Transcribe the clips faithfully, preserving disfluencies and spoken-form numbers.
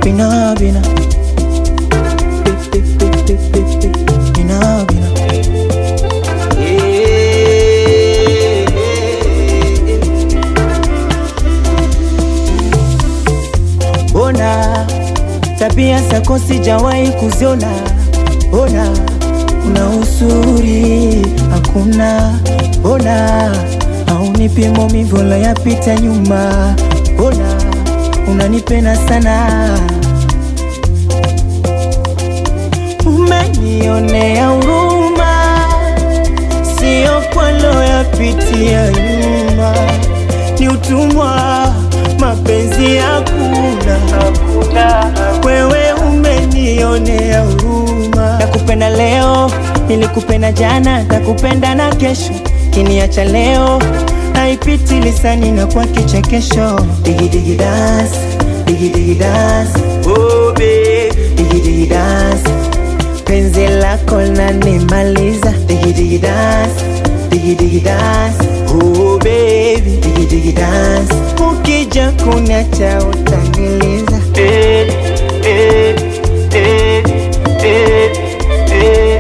Bina bina Bina bina Ona tabia zako sijawahi kuziona. Ona una usuri hakuna. Ona haunipi maumivu wala yapita nyuma. Ona unanipenda sana. Umenionea huruma, sio kwa loyapitia nyuma. Ni utumwa mapenzi hakuna, hakuna. Wewe umenionea huruma. Nakupenda leo, nilikupenda jana, nakupenda na kesho. Kiniacha leo, haipiti lisani na kwa kichekesho. Digi digi dance, digi digi dance, oh babe. Digi digi dance, penzi lako lanimaliza. Digi digi dance, digi digi dance, oh baby. Digi digi dance, ukija kuniacha utaniliza. Eh, eh, eh, eh, eh.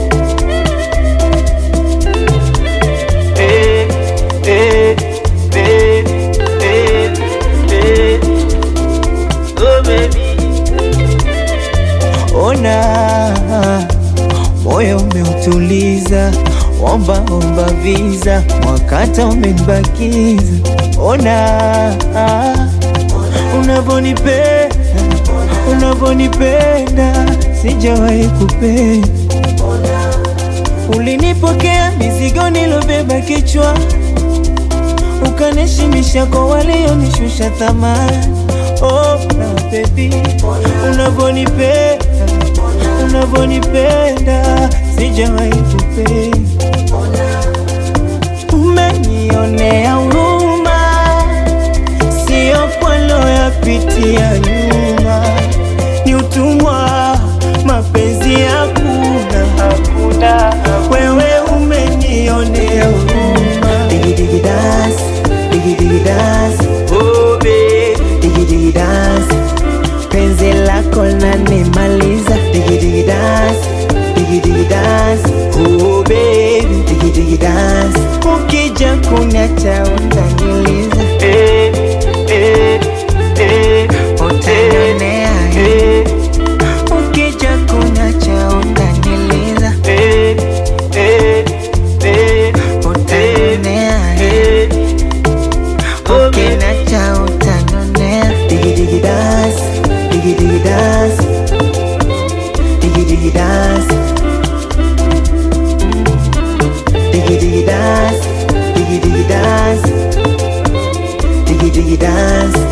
Ona moyo umeutuliza, omba omba visa, mwakata umembakiza. Ona unavonipenda, unavonipenda, sijawahi kupenda. Ulinipokea mizigo nilobeba kichwa, ukanishimisha kwa walionishusha thamani. Oh na baby, unavonipenda, unavonipenda, sijawahi kupenda. Umenionea huruma, sio kwa loyapitia nyuma. Ni utumwa mapenzi hakuna, hakuna. Wewe umenionea huruma. Digi digi dance, digi digi dance, oh babe. Digi digi dance, penzi lako lanimaliza. Digi digi dance, digi digi dance, oh baby. Digi digi dance, ukija kuniacha utaniliza. Eh, eh, eh, utanionea. Eh, ukija kuniacha utaniliza. Eh, eh, eh, utanionea. Eh, ukiniacha utanionea. Digi digi dance, digi digi dance, digi digi dance, digi digi dance, digi digi dance, digi digi dance.